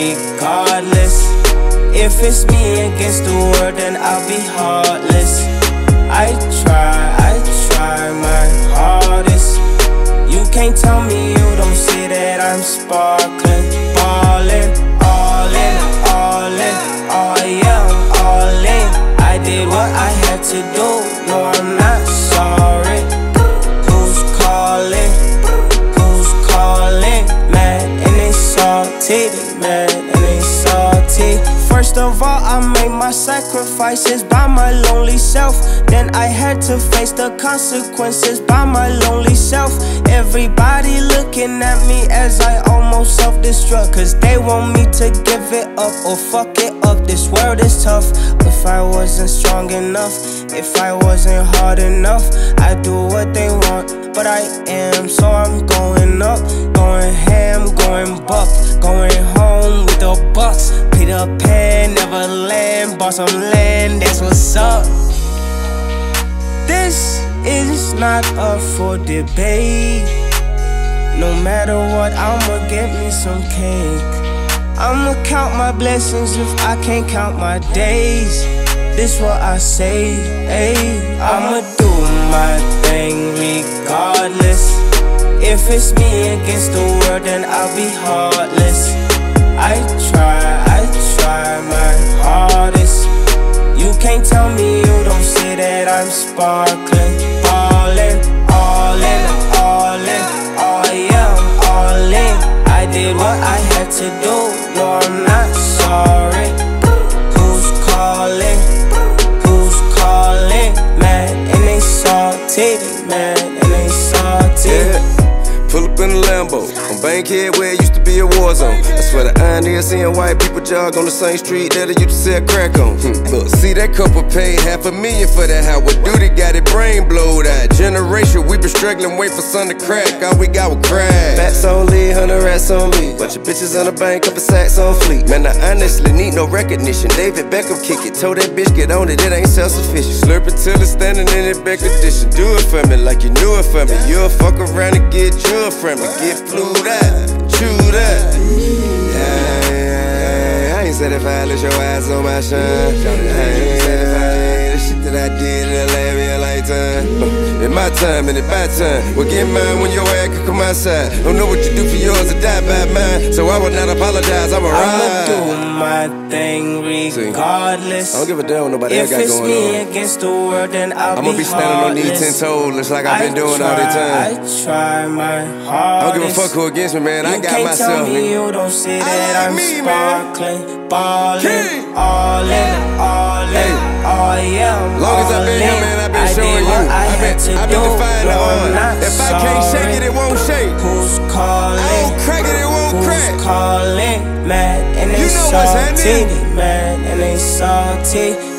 regardless. If it's me against the world, then I'll be heartless. I try my hardest. You can't tell me you don't see that I'm sparkling, ballin', all in, oh yeah, I'm all in. I did what I had to do, no I'm not sorry. Who's calling, mad and they salty, mad and they salty. First of all, I made my sacrifices by my lonely self. Then I had to face the consequences by my lonely self. Everybody looking at me as I almost self-destruct, cause they want me to give it up or fuck it up. This world is tough. If I wasn't strong enough, if I wasn't hard enough, I'd do what they want, but I am. So I'm going up, going ham, going buck, going home with the bucks. Peter Pan, Neverland, bought some land, that's what's up. This is not up for debate. No matter what, I'ma get me some cake. I'ma count my blessings if I can't count my days. This what I say, ayy. I'ma do my thing regardless. If it's me against the world, then I'll be heartless. I try my hardest. You can't tell me you don't see that I'm sparkling, ballin', all in, oh yeah, I'm all in. I did what I had to do, no I'm not sorry. Who's calling, mad and they salty, mad and they salty. Yeah. Pull up in a Lambo, on Bankhead where it used to be a war zone. I swear the idea seeing white people jog on the same street that I used to sell crack on. Look, see that couple paid $500,000 for that house. What duty got it brain blowed out. Generation, we been struggling, wait for sun to crack. All we got was crack. Bats on lead, 100 rats on me. Bunch of bitches on the bank, couple sacks on fleet. Man, I honestly need no recognition. David Beckham kick it, told that bitch get on it, it ain't self-sufficient. Slurp it till it's standing in that back condition. Do it for me like you knew it for me. You'll fuck around and get you from me, get flued out, chewed up. Yeah, I ain't certified, let your eyes on my shine. I ain't certified, the shit that I did, it'll last me a lifetime. In my time and in my time, we'll get mine when your ass can come outside. Don't know what you do for yours or die by mine, so I will not apologize, I'ma ride. I'ma do my thing regardless. I don't give a damn what nobody else got going on. If it's me against the world, then I'ma be standing on these 10 toes, just like I've been doing all the time. I try my hardest. I don't give a fuck who against me, man. I got myself. You can't tell me you don't see that I'm sparkling, ballin', all in, oh yeah, I'm long as I've been here, man, I've been showing you. I've been defying the odds. If I can't shake it, it won't shake. Who's calling? I don't crack it, it won't crack. Who's calling? Mad and they salty, mad and they salty.